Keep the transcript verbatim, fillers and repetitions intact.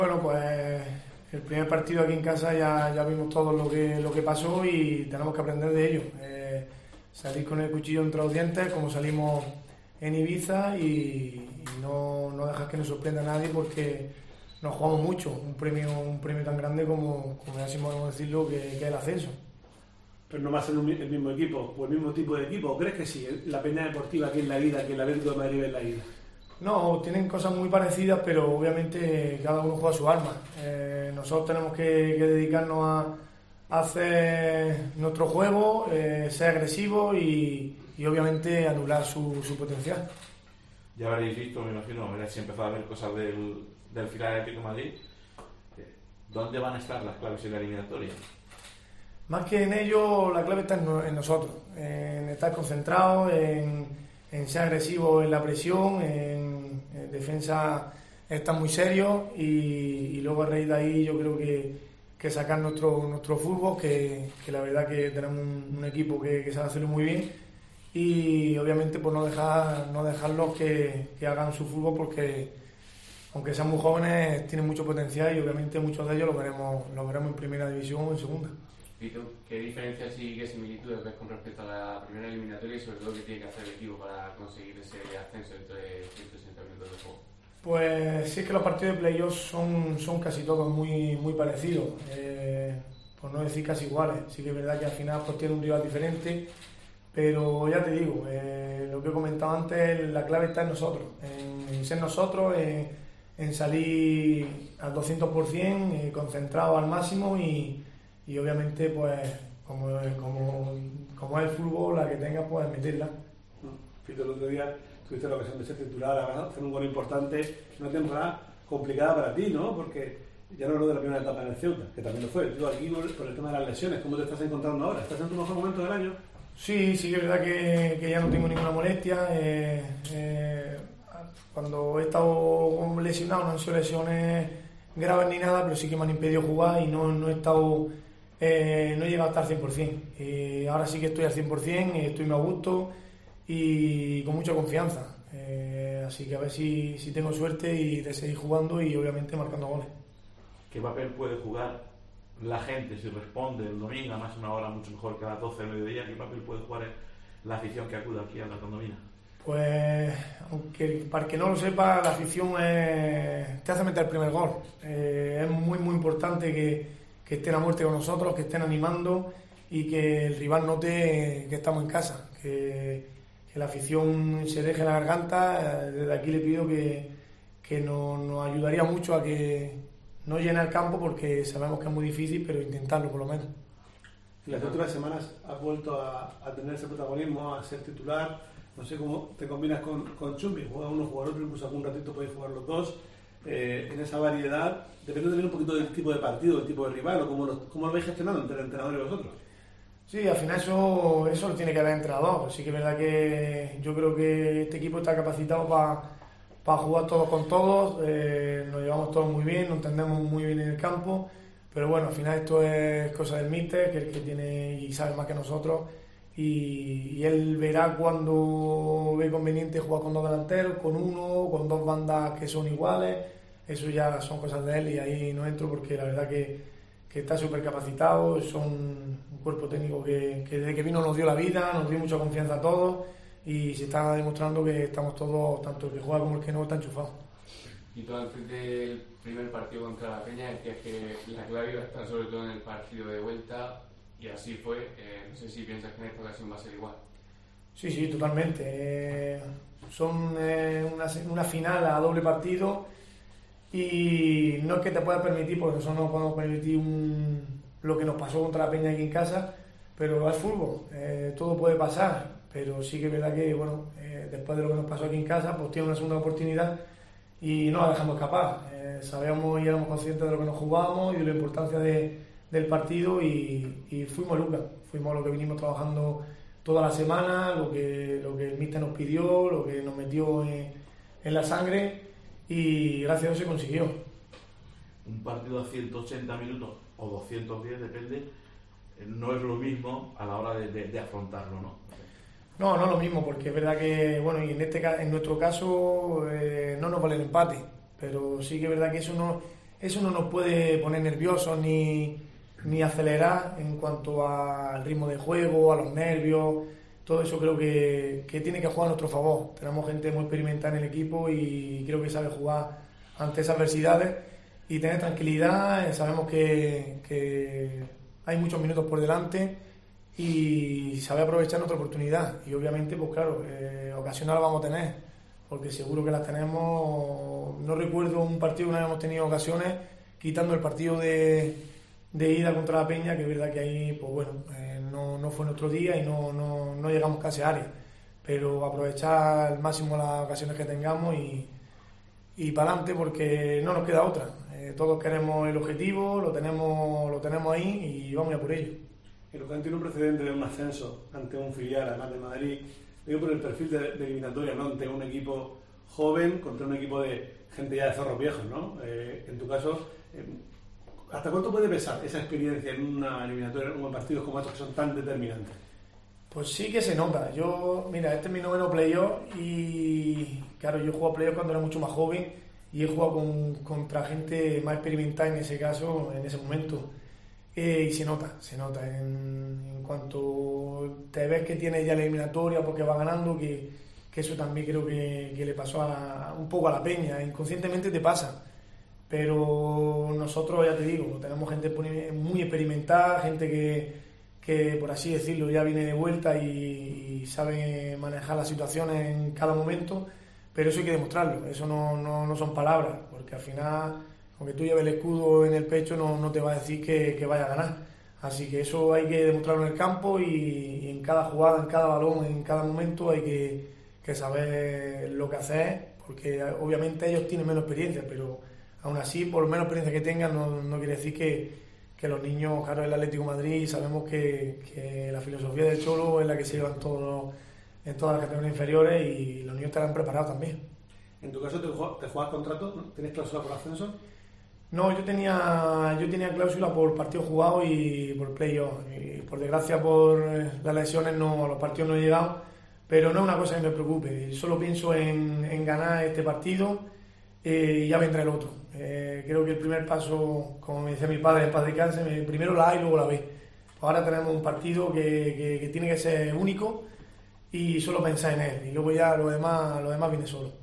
Bueno, pues el primer partido aquí en casa ya, ya vimos todo lo que, lo que pasó y tenemos que aprender de ello. Eh, salir con el cuchillo entre los dientes, como salimos en Ibiza, y, y no, no dejar que nos sorprenda a nadie, porque nos jugamos mucho, un premio, un premio tan grande como, como así podemos decirlo, que, que es el ascenso. Pero no va a ser el mismo equipo o el mismo tipo de equipo. ¿O crees que sí? La Peña Deportiva aquí en la ida, que el Atlético de Madrid en la ida. No, tienen cosas muy parecidas, pero obviamente cada uno juega su arma. Eh, nosotros tenemos que, que dedicarnos a, a hacer nuestro juego, eh, ser agresivos y, y obviamente anular su, su potencial. Ya habréis visto, me imagino, habréis empezado a ver cosas del, del final del Atlético de Madrid. ¿Dónde van a estar las claves en la eliminatoria? Más que en ello, la clave está en, en nosotros, en estar concentrados, en, en ser agresivos en la presión, en, en defensa estar muy serios y, y luego a raíz de ahí yo creo que, que sacar nuestro, nuestro fútbol, que, que la verdad que tenemos un, un equipo que, que sabe hacerlo muy bien, y obviamente pues no dejar no dejarlos que, que hagan su fútbol, porque aunque sean muy jóvenes tienen mucho potencial y obviamente muchos de ellos lo veremos, lo veremos en primera división o en segunda. ¿Y tú qué diferencias y qué similitudes ves con respecto a la primera eliminatoria y sobre todo qué tiene que hacer el equipo para conseguir ese ascenso dentro de ciento sesenta minutos de juego? Pues sí, es que los partidos de playoff son, son casi todos muy, muy parecidos, eh, por no decir casi iguales. Sí que es verdad que al final pues tiene un rival diferente, pero ya te digo, eh, lo que he comentado antes, la clave está en nosotros, en, en ser nosotros, en, en salir al doscientos por ciento, eh, concentrados al máximo y, y obviamente pues como, como, como es el fútbol, la que tenga pues meterla. Fito, el otro día tuviste la ocasión de ser titular, hacer un gol importante, una temporada complicada para ti, ¿no? Porque ya no hablo de la primera etapa en el Ceuta, que también lo fue. Digo, aquí por el tema de las lesiones, ¿cómo te estás encontrando ahora? ¿Estás en tu mejor momento del año? Sí, sí que es verdad que, que ya no tengo ninguna molestia. Eh, eh, cuando he estado lesionado no han sido lesiones graves ni nada, pero sí que me han impedido jugar y no, no he estado, eh, no he llegado hasta el cien por ciento. Eh, ahora sí que estoy al cien por ciento, estoy muy a gusto y con mucha confianza. Eh, así que a ver si, si tengo suerte y de seguir jugando y obviamente marcando goles. ¿Qué papel puede jugar la gente si responde el domingo, además una hora mucho mejor que a las doce del mediodía? ¿Qué papel puede jugar la afición que acude aquí a la condomina? Pues, aunque para que no lo sepa, la afición es, te hace meter el primer gol. Eh, es muy, muy importante que, que estén a muerte con nosotros, que estén animando y que el rival note que estamos en casa, que, que la afición se deje la garganta. Desde aquí le pido que, que nos, nos ayudaría mucho a que no llene el campo, porque sabemos que es muy difícil, pero intentarlo por lo menos. En las últimas semanas has vuelto a, a tener ese protagonismo, a ser titular. No sé cómo te combinas con, con Chumbi, juega uno, juega otro, incluso algún ratito podéis jugar los dos. Eh, en esa variedad, depende también un poquito del tipo de partido, del tipo de rival, o cómo lo, cómo lo vais gestionando entre el entrenador y vosotros. Sí, al final eso, eso lo tiene que haber entrenador. Sí que es verdad que yo creo que este equipo está capacitado para para jugar todos con todos, eh, nos llevamos todos muy bien, nos entendemos muy bien en el campo, pero bueno, al final esto es cosa del míster, que es el que tiene y sabe más que nosotros, y, y él verá cuando ve conveniente jugar con dos delanteros, con uno, con dos bandas que son iguales. Eso ya son cosas de él y ahí no entro, porque la verdad que, que está súper capacitado, son un cuerpo técnico que, que desde que vino nos dio la vida, nos dio mucha confianza a todos. Y se está demostrando que estamos todos, tanto el que juega como el que no, está enchufado. Y tú antes del primer partido contra la Peña decías que la clave iba a estar sobre todo en el partido de vuelta, y así fue. Eh, no sé si piensas que en esta ocasión va a ser igual. Sí, sí, totalmente. Eh, son eh, una, una final a doble partido y no es que te puedas permitir, porque nosotros no podemos permitir un, lo que nos pasó contra la Peña aquí en casa, pero es fútbol, eh, todo puede pasar. Pero sí que es verdad que, bueno, eh, después de lo que nos pasó aquí en casa, pues tiene una segunda oportunidad y no la dejamos escapar. Eh, sabíamos y éramos conscientes de lo que nos jugábamos y de la importancia de, del partido, y, y fuimos Lucas, fuimos lo que vinimos trabajando toda la semana, lo que, lo que el míster nos pidió, lo que nos metió en, en la sangre, y gracias a Dios se consiguió. Un partido a ciento ochenta minutos o doscientos diez, depende, no es lo mismo a la hora de, de, de afrontarlo, ¿no? No, no es lo mismo, porque es verdad que, bueno, y en este en nuestro caso eh, no nos vale el empate, pero sí que es verdad que eso no, eso no nos puede poner nerviosos ni, ni acelerar en cuanto al ritmo de juego, a los nervios. Todo eso creo que, que tiene que jugar a nuestro favor. Tenemos gente muy experimentada en el equipo y creo que sabe jugar ante esas adversidades y tener tranquilidad. Sabemos que, que hay muchos minutos por delante y saber aprovechar nuestra oportunidad. Y obviamente, pues claro, eh, ocasiones las vamos a tener, porque seguro que las tenemos. No recuerdo un partido que no hayamos tenido ocasiones, quitando el partido de, de ida contra la Peña, que es verdad que ahí, pues bueno, eh, no, no fue nuestro día y no, no, no llegamos casi a área. Pero aprovechar al máximo las ocasiones que tengamos y, y para adelante, porque no nos queda otra. Eh, todos queremos el objetivo, lo tenemos, lo tenemos ahí y vamos a por ello. El Lucan tiene un precedente de un ascenso ante un filial, además de Madrid, digo por el perfil de, de eliminatoria, ¿no? Ante un equipo joven contra un equipo de gente ya de zorros viejos, ¿no? Eh, en tu caso, eh, ¿hasta cuánto puede pesar esa experiencia en una eliminatoria, en partidos como estos que son tan determinantes? Pues sí que se nota. Yo, mira, este es mi noveno playoff y claro, yo he jugado playoff cuando era mucho más joven y he jugado con, contra gente más experimentada en ese caso, en ese momento. Eh, y se nota, se nota en, en cuanto te ves que tienes ya la eliminatoria porque va ganando, que, que eso también creo que, que le pasó a, un poco a la Peña, inconscientemente te pasa, pero nosotros, ya te digo, tenemos gente muy experimentada, gente que, que por así decirlo ya viene de vuelta y, y sabe manejar las situaciones en cada momento, pero eso hay que demostrarlo, eso no, no, no son palabras, porque al final, aunque tú lleves el escudo en el pecho, no, no te va a decir que, que vaya a ganar. Así que eso hay que demostrarlo en el campo y, y en cada jugada, en cada balón, en cada momento hay que, que saber lo que hacer, porque obviamente ellos tienen menos experiencia, pero aún así, por menos experiencia que tengan, no, no quiere decir que, que los niños, claro, el Atlético de Madrid, sabemos que, que la filosofía del Cholo es la que se lleva en, todo, en todas las categorías inferiores y los niños estarán preparados también. En tu caso, ¿te juegas, te juegas contrato? ¿No? ¿Tienes cláusula por ascenso? No, yo tenía yo tenía cláusula por partidos jugados y por playoff. Y por desgracia, por las lesiones, no, a los partidos no he llegado. Pero no es una cosa que me preocupe. Solo pienso en, en ganar este partido eh, y ya vendrá el otro. Eh, creo que el primer paso, como me decía mi padre, en paz descanse, primero la A y luego la B. Pues ahora tenemos un partido que, que, que tiene que ser único y solo pensar en él. Y luego ya lo demás, lo demás viene solo.